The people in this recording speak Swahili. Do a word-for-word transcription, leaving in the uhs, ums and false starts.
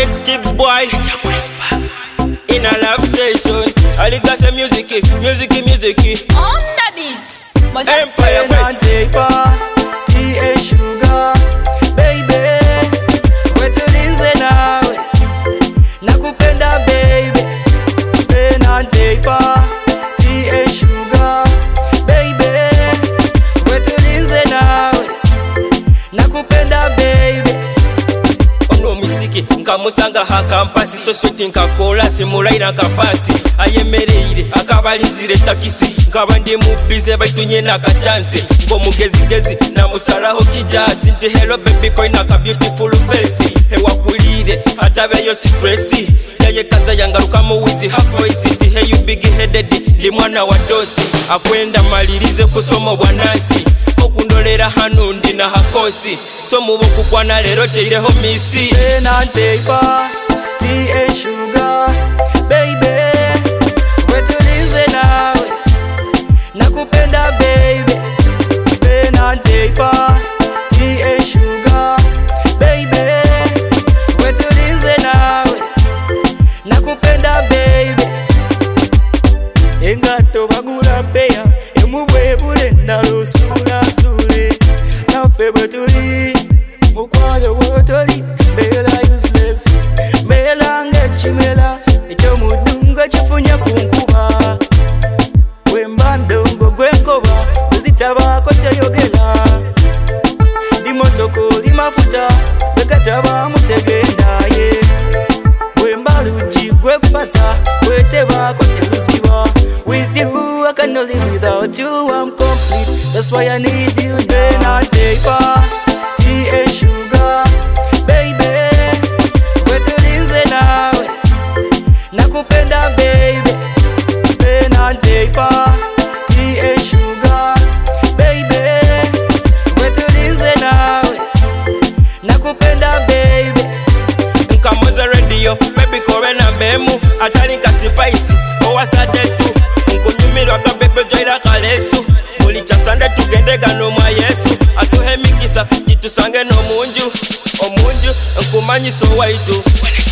Steve's boy in a love session. I like say music, music, music. On the beats. Empire West. T A Sugar, baby. Wetulinze nawe, nakupenda baby. Pen and paper. T A Sugar, baby. Wetulinze nawe, nakupenda baby. Ono misiki nkamusanga ha kampasi so sweet nkakola simulaira kapasi ayemereire akabalizire takisi nkaba ndi mubize baitunye nakachansi ngo mugezigezi na musalaho kijasi nti hello baby coin aka beautiful face ewakulire atabeyo stress yaye kaza yangaruka mu wizi half voice nti hey you big headed li mwana wa dosi akwenda malirize kusoma bwanansi okundolera hano ndi na hakosi so muboku kwana lero teireho misi. Pen and paper, T A Sugar, baby. Wetulinze nawe, nakupenda baby. Pen and paper, T A Sugar, baby. Wetulinze nawe, nakupenda baby. Engato bagula peya, emubwebule nalusula sule. Nafe bwetuli, mukwalo bwotoli, mbela useless. Mbela ngechimela, echo mudunga chifunya kunkuba. Wembando gwenkoba, uzitabako teyogela. Di motoko, di mafuta, begataba mutegenda ye. Wembaluji gwepata, wetebako telusiba. With you I cannot live without you, I'm complete. That's why I need you. Pen and paper, T A Sugar, baby. Wetulinze nawe, nakupenda baby. Pen and paper, T A Sugar, baby. Wetulinze nawe, nakupenda baby. Nkamoza radio, baby kore na bemu atali nkasipaisi, owa sadetu nkunyumirwa ka bebe joira kalesu muli chasande tugende gano mwa Yesu atuhe mikisa titusange no munju omunju nkumanyiso waitu.